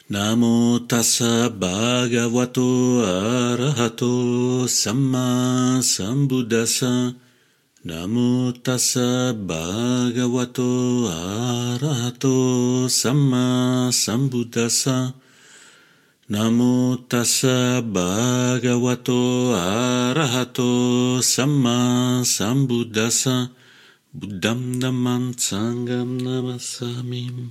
Namo tassa bhagavato arahato samma sambuddhassa. Namo tassa bhagavato arahato samma sambuddhassa. Namo tassa bhagavato arahato samma sambuddhassa. Buddham dhammam sangham namassami.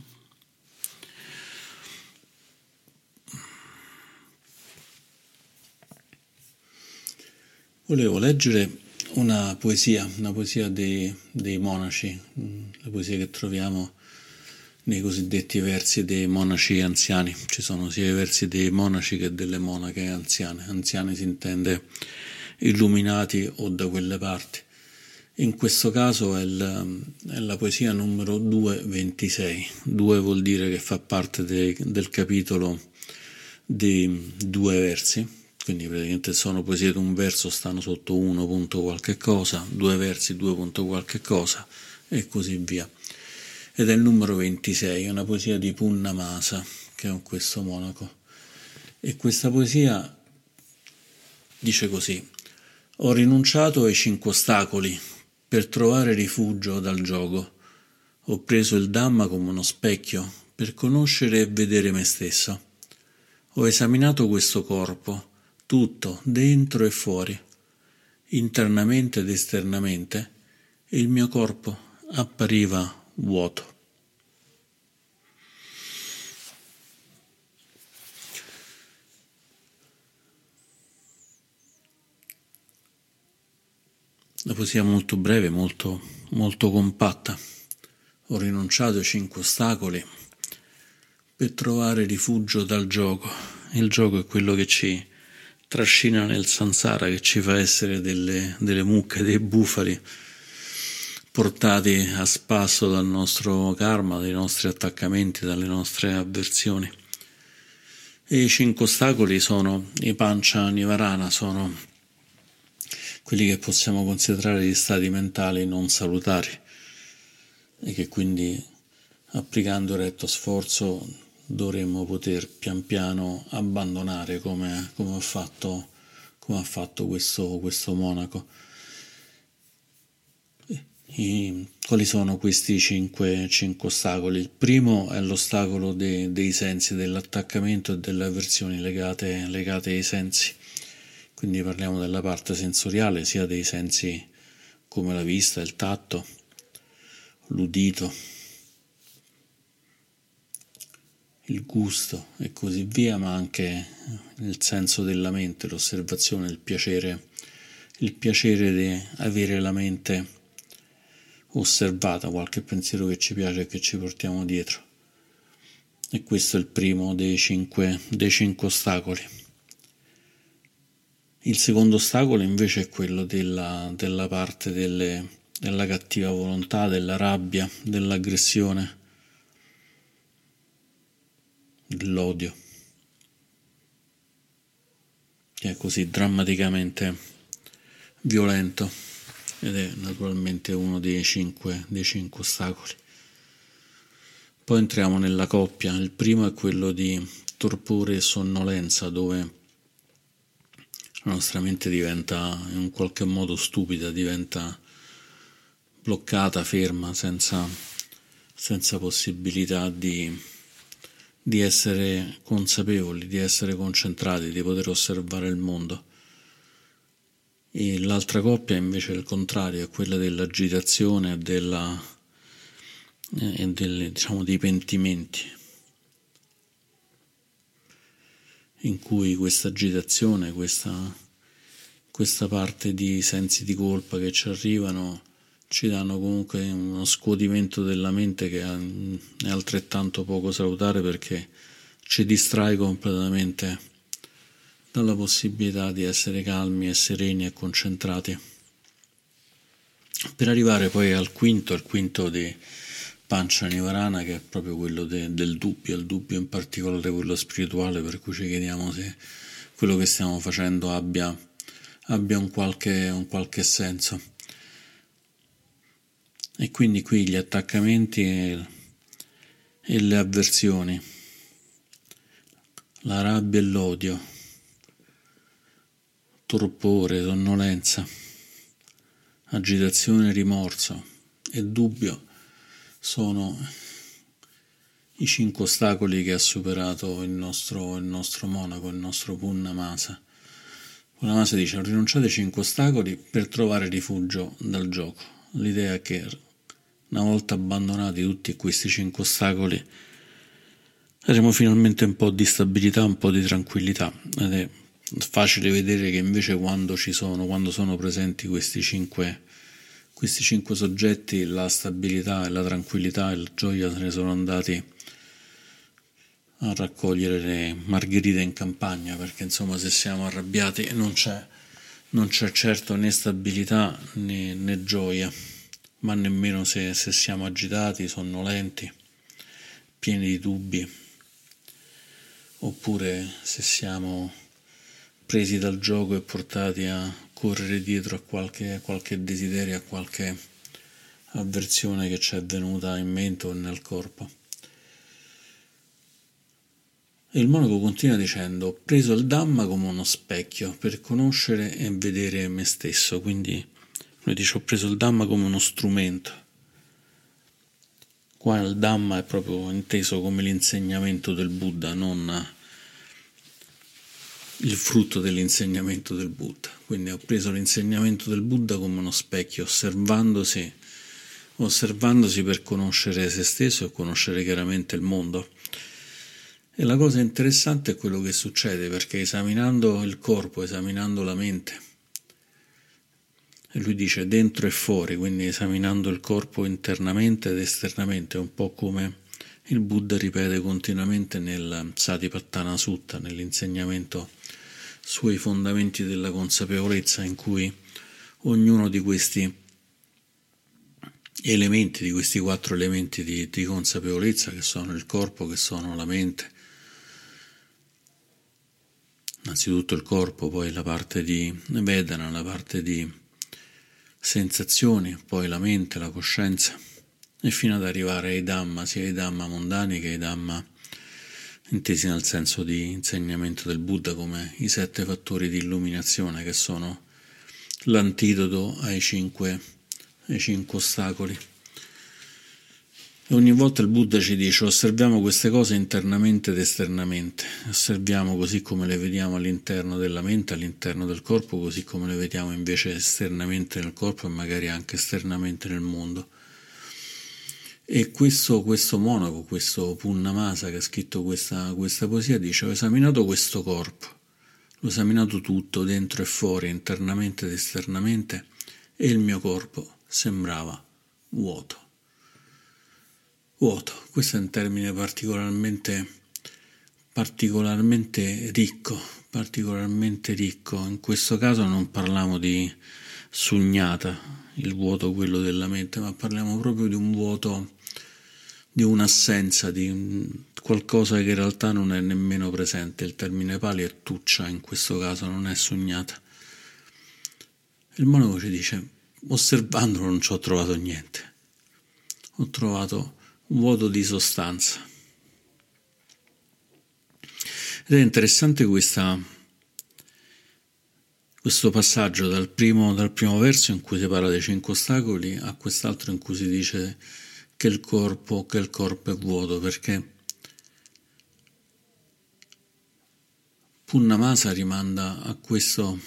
Volevo leggere una poesia dei monaci, la poesia che troviamo nei cosiddetti versi dei monaci anziani. Ci sono sia i versi dei monaci che delle monache anziane. Anziani si intende illuminati o da quelle parti. In questo caso è la poesia numero 226. 2 vuol dire che fa parte del capitolo dei 2 versi. Quindi praticamente sono poesie di un verso, stanno sotto 1 punto qualche cosa, 2 versi 2 punto qualche cosa e così via. Ed è il numero 26, è una poesia di Punnamasa, che è questo monaco. E questa poesia dice così: ho rinunciato ai 5 ostacoli per trovare rifugio dal gioco. Ho preso il Dhamma come uno specchio per conoscere e vedere me stesso. Ho esaminato questo corpo, tutto, dentro e fuori, internamente ed esternamente, e il mio corpo appariva vuoto. La poesia è molto breve, molto compatta. Ho rinunciato ai 5 ostacoli per trovare rifugio dal gioco. Il gioco è quello che ci trascina nel samsara, che ci fa essere delle mucche, dei bufali portati a spasso dal nostro karma, dai nostri attaccamenti, dalle nostre avversioni. E i 5 ostacoli sono i pancha nivarana, sono quelli che possiamo considerare gli stati mentali non salutari e che quindi, applicando retto sforzo, dovremmo poter pian piano abbandonare come ha fatto questo monaco. Quali sono questi 5 ostacoli? Il primo è l'ostacolo dei sensi, dell'attaccamento e delle avversioni legate ai sensi. Quindi parliamo della parte sensoriale, sia dei sensi come la vista, il tatto, l'udito, il gusto e così via, ma anche il senso della mente, l'osservazione, il piacere di avere la mente osservata, qualche pensiero che ci piace e che ci portiamo dietro. E questo è il primo dei 5 ostacoli. Il secondo ostacolo invece è quello della parte della cattiva volontà, della rabbia, dell'aggressione, dell'odio, che è così drammaticamente violento ed è naturalmente uno dei 5 ostacoli. Poi entriamo nella coppia. Il primo è quello di torpore e sonnolenza, dove la nostra mente diventa in un qualche modo stupida, diventa bloccata, ferma, senza possibilità di essere consapevoli, di essere concentrati, di poter osservare il mondo. E l'altra coppia invece è il contrario, è quella dell'agitazione e dei pentimenti, in cui questa agitazione, questa parte di sensi di colpa che ci arrivano, ci danno comunque uno scuotimento della mente che è altrettanto poco salutare, perché ci distrae completamente dalla possibilità di essere calmi e sereni e concentrati, per arrivare poi al quinto di Pancha Nivarana, che è proprio quello del dubbio, il dubbio in particolare quello spirituale, per cui ci chiediamo se quello che stiamo facendo abbia un qualche senso. E quindi qui gli attaccamenti e le avversioni la rabbia e l'odio, torpore, sonnolenza, agitazione, rimorso e dubbio sono i 5 ostacoli che ha superato il nostro monaco, il nostro Purnamasa. Purnamasa dice: rinunciate ai 5 ostacoli per trovare rifugio dal gioco. L'idea è che una volta abbandonati tutti questi 5 ostacoli avremo finalmente un po' di stabilità, un po' di tranquillità, ed è facile vedere che invece quando sono presenti questi cinque soggetti, la stabilità e la tranquillità e la gioia se ne sono andati a raccogliere le margherite in campagna, perché insomma se siamo arrabbiati non c'è certo né stabilità né gioia, ma nemmeno se siamo agitati, sonnolenti, pieni di dubbi, oppure se siamo presi dal gioco e portati a correre dietro a qualche desiderio, a qualche avversione che ci è venuta in mente o nel corpo. E il monaco continua dicendo: ho preso il Dhamma come uno specchio per conoscere e vedere me stesso. Quindi lui dice: ho preso il Dhamma come uno strumento. Qua il Dhamma è proprio inteso come l'insegnamento del Buddha, non il frutto dell'insegnamento del Buddha. Quindi ho preso l'insegnamento del Buddha come uno specchio, osservandosi per conoscere se stesso e conoscere chiaramente il mondo. E la cosa interessante è quello che succede, perché esaminando il corpo, esaminando la mente, e lui dice dentro e fuori, quindi esaminando il corpo internamente ed esternamente, un po' come il Buddha ripete continuamente nel Satipatthana Sutta, nell'insegnamento sui fondamenti della consapevolezza, in cui ognuno di questi elementi, di questi 4 elementi di consapevolezza, che sono il corpo, che sono la mente, innanzitutto il corpo, poi la parte di Vedana, la parte di sensazioni, poi la mente, la coscienza, e fino ad arrivare ai Dhamma, sia ai Dhamma mondani che ai Dhamma intesi nel senso di insegnamento del Buddha come i 7 fattori di illuminazione, che sono l'antidoto ai 5 ostacoli. E ogni volta il Buddha ci dice: osserviamo queste cose internamente ed esternamente, osserviamo così come le vediamo all'interno della mente, all'interno del corpo, così come le vediamo invece esternamente nel corpo e magari anche esternamente nel mondo. E questo monaco, questo Purnamasa che ha scritto questa poesia, dice: ho esaminato questo corpo, l'ho esaminato tutto, dentro e fuori, internamente ed esternamente, e il mio corpo sembrava vuoto. Vuoto, questo è un termine particolarmente ricco. In questo caso non parliamo di sugnata, il vuoto quello della mente, ma parliamo proprio di un vuoto, di un'assenza, di qualcosa che in realtà non è nemmeno presente. Il termine pali è tuccia, in questo caso non è sugnata. Il monaco ci dice: osservandolo non ci ho trovato niente, ho trovato un vuoto di sostanza. Ed è interessante questo passaggio dal primo verso in cui si parla dei 5 ostacoli a quest'altro in cui si dice che il corpo è vuoto, perché Purnamasa rimanda a questo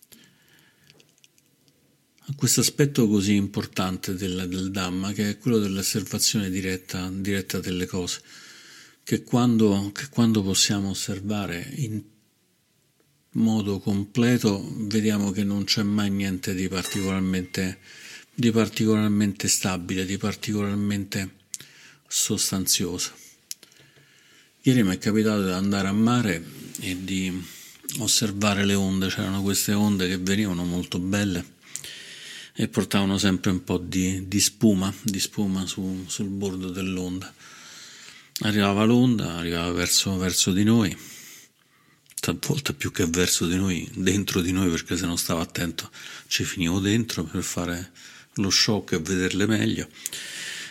aspetto così importante del Dhamma, che è quello dell'osservazione diretta delle cose, che quando possiamo osservare in modo completo vediamo che non c'è mai niente di particolarmente stabile, di particolarmente sostanzioso. Ieri mi è capitato di andare a mare e di osservare le onde. C'erano queste onde che venivano molto belle e portavano sempre un po' di spuma sul bordo dell'onda. Arrivava l'onda, arrivava verso di noi, talvolta più che verso di noi, dentro di noi, perché se non stavo attento ci finivo dentro per fare lo shock e vederle meglio,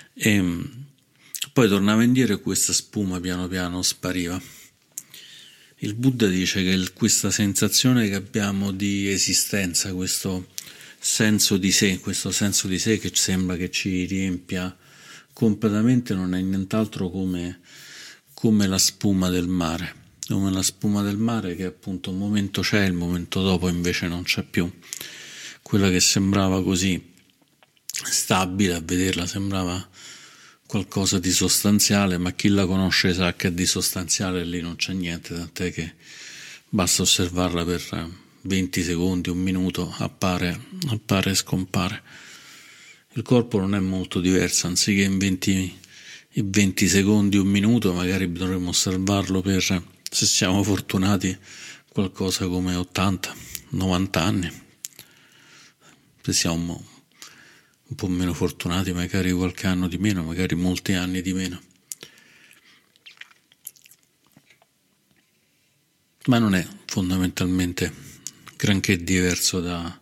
e poi tornava indietro e questa spuma piano piano spariva. Il Buddha dice che questa sensazione che abbiamo di esistenza, questo senso di sé che sembra che ci riempia completamente, non è nient'altro come la spuma del mare. Come la spuma del mare che appunto un momento c'è, il momento dopo invece non c'è più. Quella che sembrava così stabile, a vederla sembrava qualcosa di sostanziale, ma chi la conosce sa che di sostanziale lì non c'è niente, tant'è che basta osservarla per 20 secondi, un minuto, appare e scompare. Il corpo non è molto diverso, anziché in 20 secondi, un minuto, magari dovremmo osservarlo per, se siamo fortunati, qualcosa come 80, 90 anni. Se siamo un po' meno fortunati, magari qualche anno di meno, magari molti anni di meno. Ma non è fondamentalmente granché diverso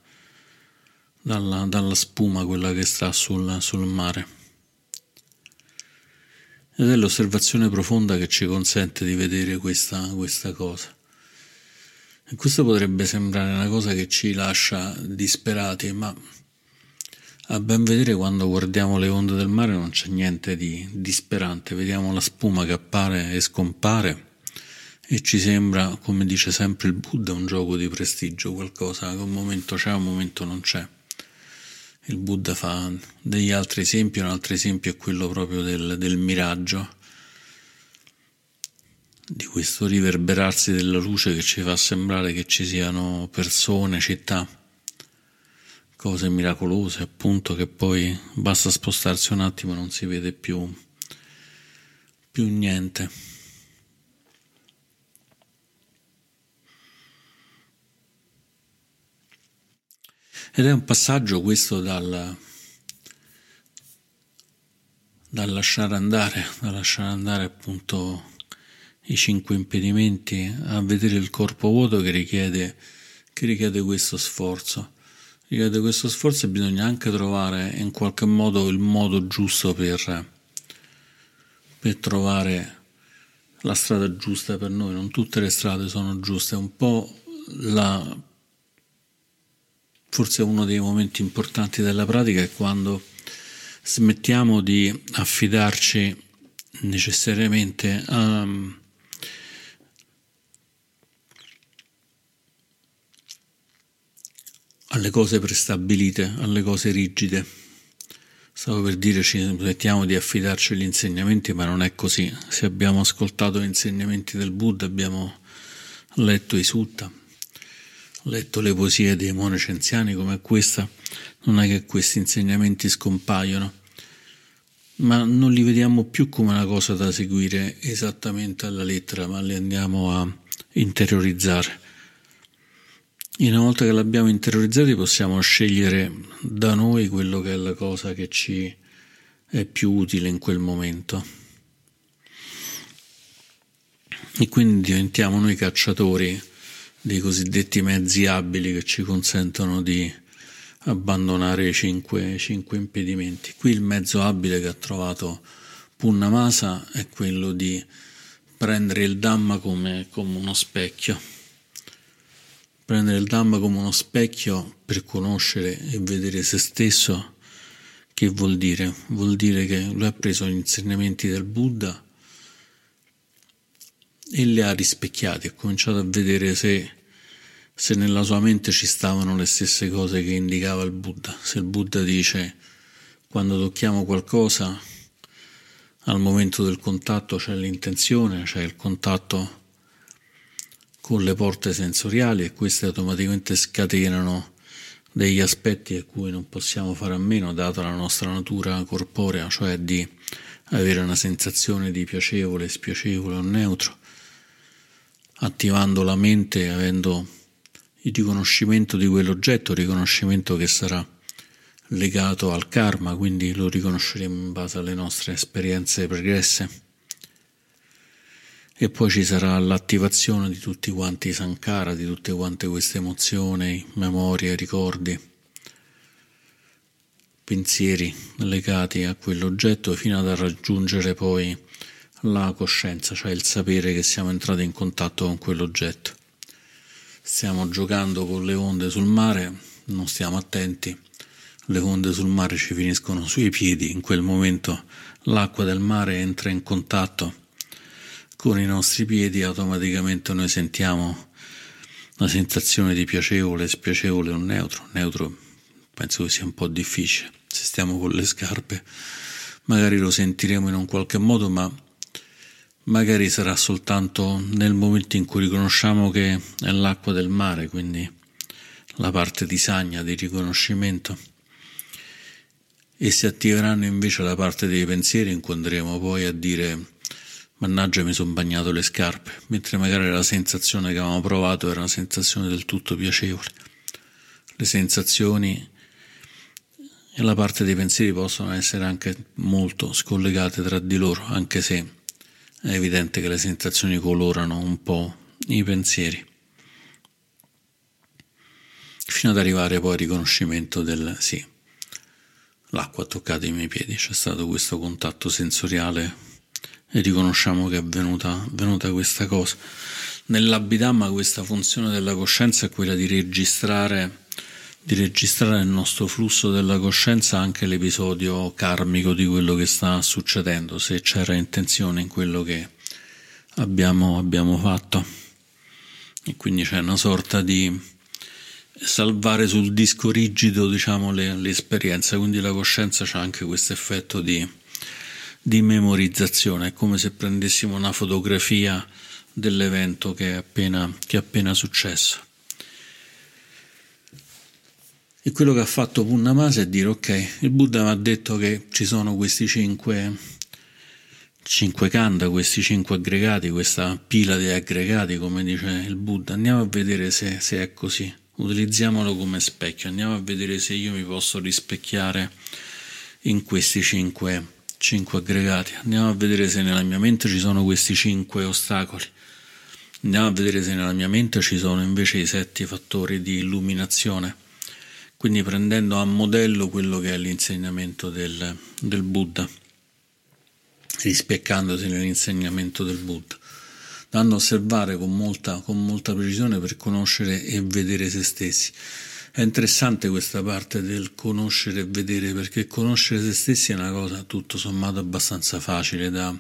dalla spuma, quella che sta sul mare. Ed è l'osservazione profonda che ci consente di vedere questa cosa. E questo potrebbe sembrare una cosa che ci lascia disperati, ma a ben vedere, quando guardiamo le onde del mare non c'è niente di disperante, vediamo la spuma che appare e scompare e ci sembra, come dice sempre il Buddha, un gioco di prestigio, qualcosa che un momento c'è, un momento non c'è. Il Buddha fa degli altri esempi, un altro esempio è quello proprio del miraggio, di questo riverberarsi della luce che ci fa sembrare che ci siano persone, città, cose miracolose, appunto, che poi basta spostarsi un attimo e non si vede più niente. Ed è un passaggio questo dal lasciare andare appunto i 5 impedimenti, a vedere il corpo vuoto, che richiede questo sforzo. Richiede questo sforzo, e bisogna anche trovare in qualche modo il modo giusto per trovare la strada giusta per noi. Non tutte le strade sono giuste, è un po' forse uno dei momenti importanti della pratica è quando smettiamo di affidarci necessariamente alle cose prestabilite, alle cose rigide. Stavo per dire, ci smettiamo di affidarci agli insegnamenti, ma non è così. Se abbiamo ascoltato gli insegnamenti del Buddha, abbiamo letto i sutta, letto le poesie dei monaci anziani come questa, non è che questi insegnamenti scompaiono, ma non li vediamo più come una cosa da seguire esattamente alla lettera, ma li andiamo a interiorizzare. E una volta che l'abbiamo interiorizzati possiamo scegliere da noi quello che è la cosa che ci è più utile in quel momento. E quindi diventiamo noi cacciatori dei cosiddetti mezzi abili che ci consentono di abbandonare i 5 impedimenti. Qui il mezzo abile che ha trovato Purnamasa è quello di prendere il Dhamma come uno specchio. Prendere il Dhamma come uno specchio per conoscere e vedere se stesso. Che vuol dire? Vuol dire che lui ha preso gli insegnamenti del Buddha e li ha rispecchiati, ha cominciato a vedere se nella sua mente ci stavano le stesse cose che indicava il Buddha. Se il Buddha dice quando tocchiamo qualcosa, al momento del contatto c'è l'intenzione, c'è il contatto con le porte sensoriali, e queste automaticamente scatenano degli aspetti a cui non possiamo fare a meno, data la nostra natura corporea, cioè di avere una sensazione di piacevole, spiacevole o neutro, attivando la mente, avendo il riconoscimento di quell'oggetto, riconoscimento che sarà legato al karma, quindi lo riconosceremo in base alle nostre esperienze pregresse. E poi ci sarà l'attivazione di tutti quanti i sankhara, di tutte quante queste emozioni, memorie, ricordi, pensieri legati a quell'oggetto, fino ad raggiungere poi la coscienza, cioè il sapere che siamo entrati in contatto con quell'oggetto. Stiamo giocando con le onde sul mare, non stiamo attenti, le onde sul mare ci finiscono sui piedi, in quel momento l'acqua del mare entra in contatto con i nostri piedi, automaticamente noi sentiamo una sensazione di piacevole, spiacevole o neutro. Neutro penso che sia un po' difficile, se stiamo con le scarpe magari lo sentiremo in un qualche modo, ma magari sarà soltanto nel momento in cui riconosciamo che è l'acqua del mare, quindi la parte di sagna, di riconoscimento, e si attiveranno invece la parte dei pensieri in cui andremo poi a dire mannaggia mi sono bagnato le scarpe, mentre magari la sensazione che avevamo provato era una sensazione del tutto piacevole. Le sensazioni e la parte dei pensieri possono essere anche molto scollegate tra di loro, anche se è evidente che le sensazioni colorano un po' i pensieri, fino ad arrivare poi al riconoscimento del sì, l'acqua ha toccato i miei piedi, c'è stato questo contatto sensoriale e riconosciamo che è avvenuta questa cosa. Nell'Abhidhamma questa funzione della coscienza è quella di registrare nel nostro flusso della coscienza anche l'episodio karmico di quello che sta succedendo, se c'era intenzione in quello che abbiamo fatto, e quindi c'è una sorta di salvare sul disco rigido, diciamo, l'esperienza, quindi la coscienza c'ha anche questo effetto di memorizzazione, è come se prendessimo una fotografia dell'evento che è appena successo. E quello che ha fatto Purnamasa è dire ok, il Buddha mi ha detto che ci sono questi cinque kanda, questi 5 aggregati, questa pila di aggregati, come dice il Buddha, andiamo a vedere se è così, utilizziamolo come specchio, andiamo a vedere se io mi posso rispecchiare in questi 5 aggregati, andiamo a vedere se nella mia mente ci sono questi 5 ostacoli, andiamo a vedere se nella mia mente ci sono invece i 7 fattori di illuminazione, quindi prendendo a modello quello che è l'insegnamento del Buddha, rispeccandosi nell'insegnamento del Buddha, dando a osservare con molta precisione per conoscere e vedere se stessi. È interessante questa parte del conoscere e vedere, perché conoscere se stessi è una cosa tutto sommato abbastanza facile da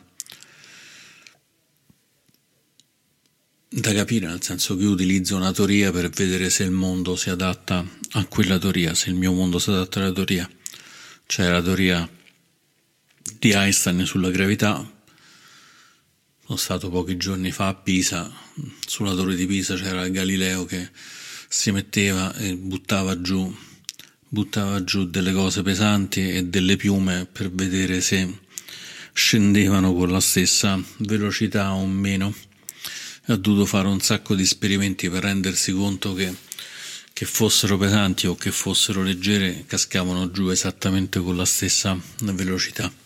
capire, nel senso che io utilizzo una teoria per vedere se il mondo si adatta a quella teoria, se il mio mondo si adatta alla teoria. C'è la teoria di Einstein sulla gravità. Sono stato pochi giorni fa a Pisa, sulla torre di Pisa c'era Galileo che si metteva e buttava giù delle cose pesanti e delle piume per vedere se scendevano con la stessa velocità o meno. Ha dovuto fare un sacco di esperimenti per rendersi conto che fossero pesanti o che fossero leggere, cascavano giù esattamente con la stessa velocità. Ha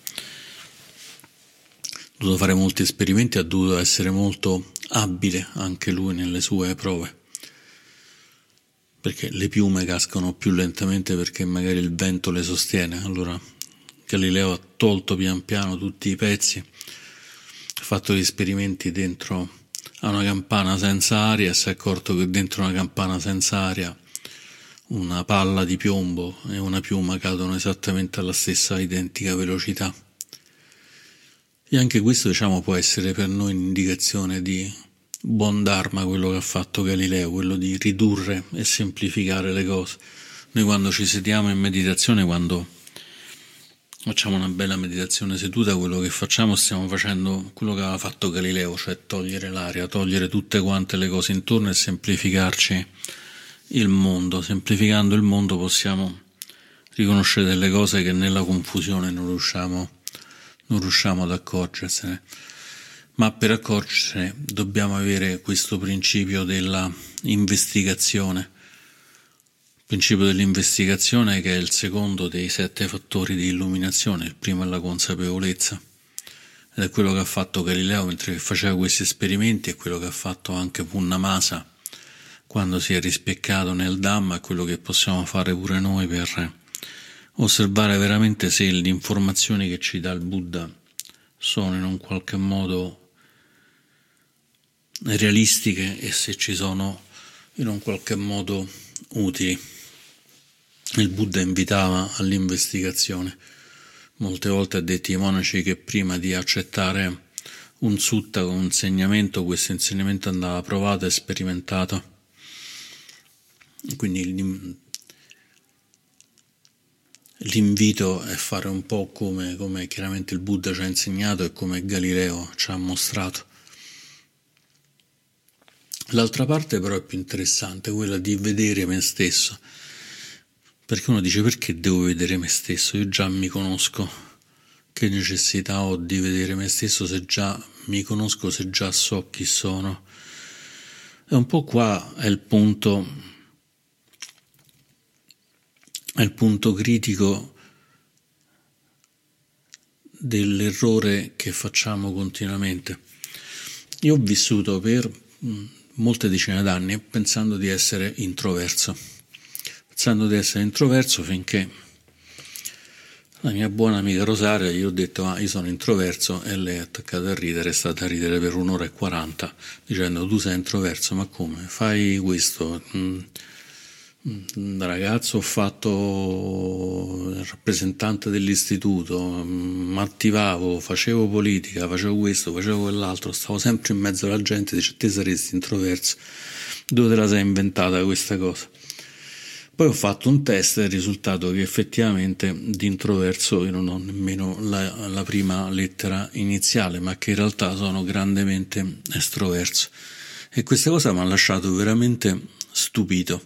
dovuto fare molti esperimenti, ha dovuto essere molto abile anche lui nelle sue prove, perché le piume cascano più lentamente perché magari il vento le sostiene. Allora Galileo ha tolto pian piano tutti i pezzi, ha fatto gli esperimenti dentro a una campana senza aria e si è accorto che dentro una campana senza aria una palla di piombo e una piuma cadono esattamente alla stessa identica velocità. E anche questo, diciamo, può essere per noi un'indicazione di buon dharma, quello che ha fatto Galileo, quello di ridurre e semplificare le cose. Noi quando ci sediamo in meditazione, quando facciamo una bella meditazione seduta, quello che facciamo, stiamo facendo quello che aveva fatto Galileo, cioè togliere l'aria, togliere tutte quante le cose intorno e semplificarci il mondo. Semplificando il mondo possiamo riconoscere delle cose che nella confusione non riusciamo ad accorgersene. Ma per accorgersene dobbiamo avere questo principio della investigazione. Il principio dell'investigazione, che è il secondo dei 7 fattori di illuminazione, il primo è la consapevolezza, ed è quello che ha fatto Galileo mentre faceva questi esperimenti, è quello che ha fatto anche Purnamasa quando si è rispeccato nel Dhamma, è quello che possiamo fare pure noi per osservare veramente se le informazioni che ci dà il Buddha sono in un qualche modo realistiche e se ci sono in un qualche modo utili. Il Buddha invitava all'investigazione. Molte volte ha detto ai monaci che prima di accettare un sutta con un insegnamento, questo insegnamento andava provato e sperimentato. Quindi l'invito è fare un po' come chiaramente il Buddha ci ha insegnato e come Galileo ci ha mostrato. L'altra parte però è più interessante, quella di vedere me stesso, perché uno dice: perché devo vedere me stesso? Io già mi conosco, che necessità ho di vedere me stesso se già mi conosco, se già so chi sono? E un po' qua è il punto critico dell'errore che facciamo continuamente. Io ho vissuto per molte decine d'anni pensando di essere introverso finché la mia buona amica Rosaria gli ho detto: io sono introverso, e lei è attaccata a ridere, è stata a ridere per 1 ora e 40 dicendo: tu sei introverso, ma come? Fai questo? Da ragazzo ho fatto il rappresentante dell'istituto, mi attivavo, facevo politica, facevo questo, facevo quell'altro, stavo sempre in mezzo alla gente. Dice: te saresti introverso, dove te la sei inventata questa cosa? Poi ho fatto un test e il risultato che effettivamente di introverso io non ho nemmeno la prima lettera iniziale, ma che in realtà sono grandemente estroverso, e questa cosa mi ha lasciato veramente stupito,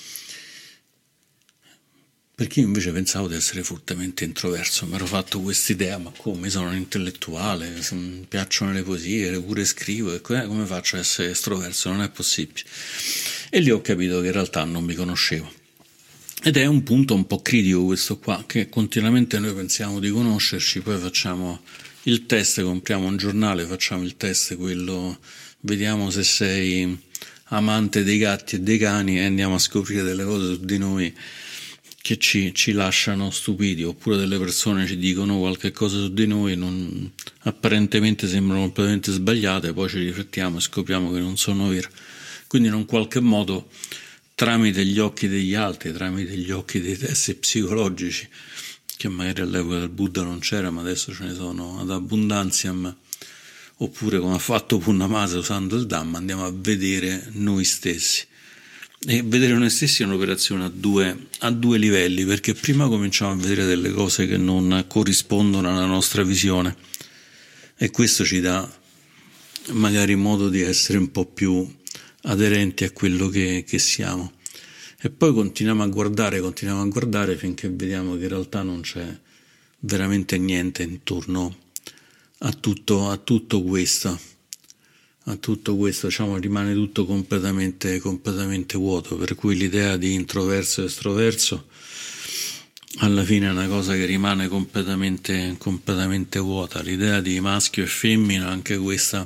perché io invece pensavo di essere fortemente introverso. Mi ero fatto quest'idea: ma come, sono un intellettuale, mi piacciono le poesie, pure scrivo, e come faccio ad essere estroverso? Non è possibile. E lì ho capito che in realtà non mi conoscevo. Ed è un punto un po' critico questo qua, che continuamente noi pensiamo di conoscerci, poi facciamo il test, compriamo un giornale, facciamo il test, quello, vediamo se sei amante dei gatti e dei cani, e andiamo a scoprire delle cose su di noi che ci lasciano stupidi, oppure delle persone ci dicono qualche cosa su di noi, apparentemente sembrano completamente sbagliate, poi ci riflettiamo e scopriamo che non sono vere. Quindi in un qualche modo, tramite gli occhi degli altri, tramite gli occhi dei test psicologici, che magari all'epoca del Buddha non c'era, ma adesso ce ne sono ad abbondantiam, oppure come ha fatto Purnamasa usando il Dhamma, andiamo a vedere noi stessi. E vedere noi stessi è un'operazione a due livelli, perché prima cominciamo a vedere delle cose che non corrispondono alla nostra visione, e questo ci dà magari modo di essere un po' più aderenti a quello che siamo, e poi continuiamo a guardare finché vediamo che in realtà non c'è veramente niente intorno a tutto questo, diciamo, rimane tutto completamente vuoto, per cui l'idea di introverso e estroverso alla fine è una cosa che rimane completamente vuota. L'idea di maschio e femmina, anche questa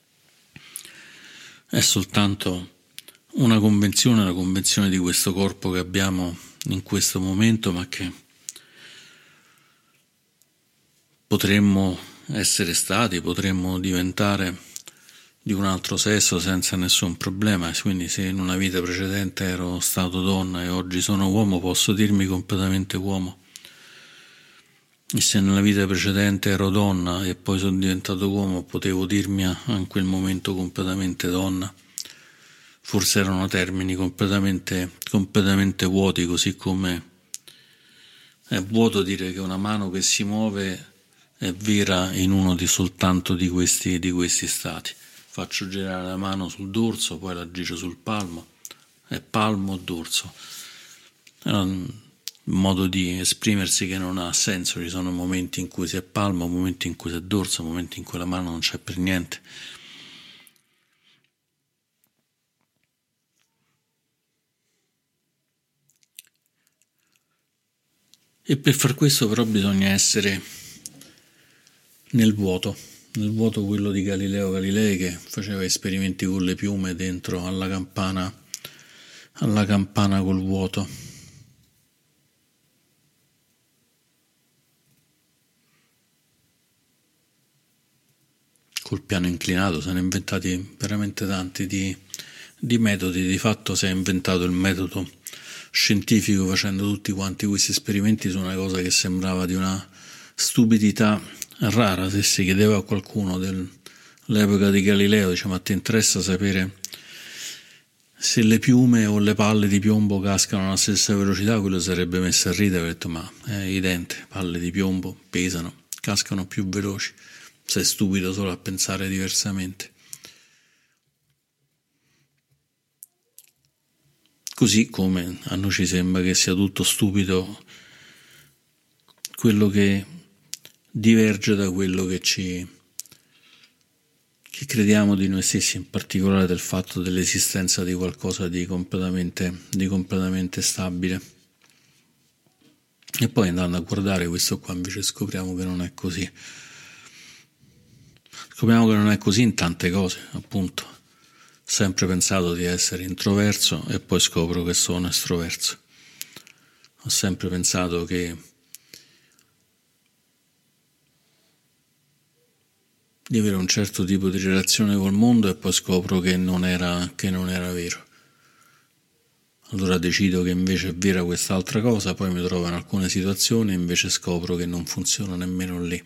è soltanto una convenzione, la convenzione di questo corpo che abbiamo in questo momento, ma che potremmo essere stati, potremmo diventare di un altro sesso senza nessun problema. Quindi se in una vita precedente ero stato donna e oggi sono uomo, posso dirmi completamente uomo. E se nella vita precedente ero donna e poi sono diventato uomo, potevo dirmi in quel momento completamente donna. Forse erano termini completamente vuoti, così come è vuoto dire che una mano che si muove è vera in uno soltanto di questi stati. Faccio girare la mano sul dorso, poi la giro sul palmo, è palmo o dorso. È un modo di esprimersi che non ha senso. Ci sono momenti in cui si è palmo, momenti in cui si è dorso, momenti in cui la mano non c'è per niente. E per far questo però bisogna essere nel vuoto quello di Galileo Galilei, che faceva esperimenti con le piume dentro alla campana col vuoto. col piano inclinato, se ne sono inventati veramente tanti di metodi. Di fatto si è inventato il metodo scientifico facendo tutti quanti questi esperimenti su una cosa che sembrava di una stupidità rara. Se si chiedeva a qualcuno dell'epoca di Galileo, dice: ma ti interessa sapere se le piume o le palle di piombo cascano alla stessa velocità? Quello sarebbe messo a ridere, ha detto: ma è evidente, palle di piombo pesano, cascano più veloci, sei stupido solo a pensare diversamente. Così come a noi ci sembra che sia tutto stupido quello che diverge da quello che crediamo di noi stessi, in particolare del fatto dell'esistenza di qualcosa di completamente stabile. E poi, andando a guardare questo qua, invece scopriamo che non è così. Scopriamo che non è così in tante cose, appunto. Ho sempre pensato di essere introverso e poi scopro che sono estroverso. Ho sempre pensato di avere un certo tipo di relazione col mondo e poi scopro che non era vero. Allora decido che invece è vera quest'altra cosa, poi mi trovo in alcune situazioni e invece scopro che non funziona nemmeno lì.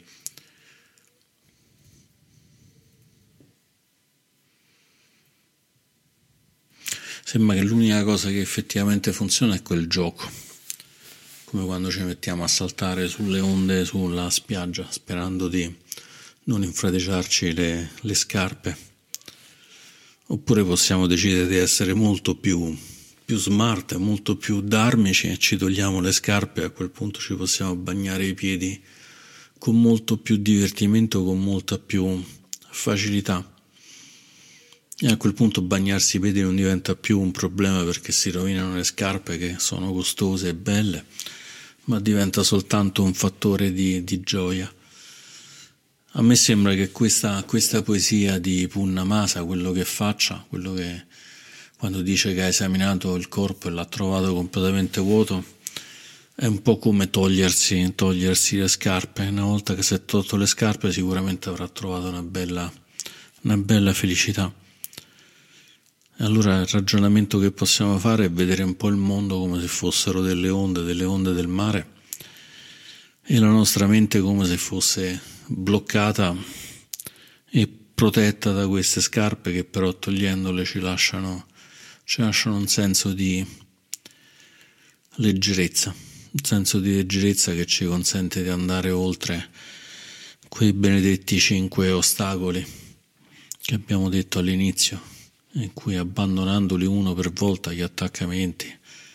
Sembra che l'unica cosa che effettivamente funziona è quel gioco, come quando ci mettiamo a saltare sulle onde sulla spiaggia sperando di non infradiciarci le scarpe. Oppure possiamo decidere di essere molto più smart, molto più darmici e ci togliamo le scarpe e a quel punto ci possiamo bagnare i piedi con molto più divertimento, con molta più facilità. E a quel punto bagnarsi i piedi non diventa più un problema perché si rovinano le scarpe che sono costose e belle, ma diventa soltanto un fattore di gioia. A me sembra che questa poesia di Purnamasa, quello che faccia, quello che quando dice che ha esaminato il corpo e l'ha trovato completamente vuoto, è un po' come togliersi le scarpe. Una volta che si è tolto le scarpe sicuramente avrà trovato una bella felicità. E allora il ragionamento che possiamo fare è vedere un po' il mondo come se fossero delle onde del mare e la nostra mente come se fosse bloccata e protetta da queste scarpe che però togliendole ci lasciano un senso di leggerezza, un senso di leggerezza che ci consente di andare oltre quei benedetti 5 ostacoli che abbiamo detto all'inizio, in cui abbandonandoli uno per volta, gli attaccamenti,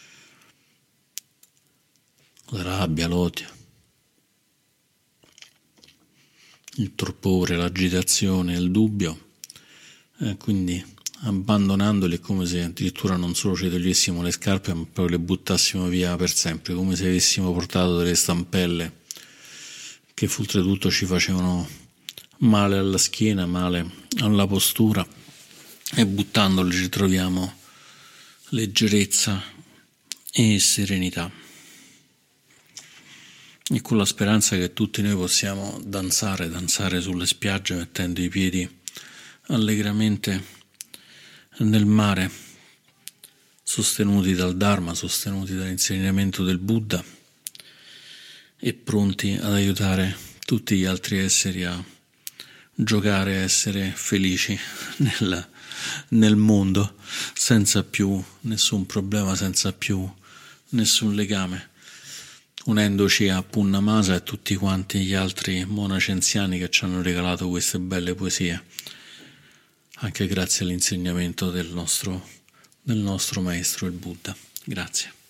la rabbia, l'odio, il torpore, l'agitazione, il dubbio, quindi abbandonandoli è come se addirittura non solo ci togliessimo le scarpe ma poi le buttassimo via per sempre, come se avessimo portato delle stampelle che oltretutto ci facevano male alla schiena, male alla postura, e buttandoli ci troviamo leggerezza e serenità, e con la speranza che tutti noi possiamo danzare sulle spiagge mettendo i piedi allegramente nel mare, sostenuti dal Dharma, sostenuti dall'insegnamento del Buddha e pronti ad aiutare tutti gli altri esseri a giocare, a essere felici nel mondo, senza più nessun problema, senza più nessun legame, unendoci a Purnamasa e a tutti quanti gli altri monaci anziani che ci hanno regalato queste belle poesie, anche grazie all'insegnamento del nostro maestro, il Buddha. Grazie.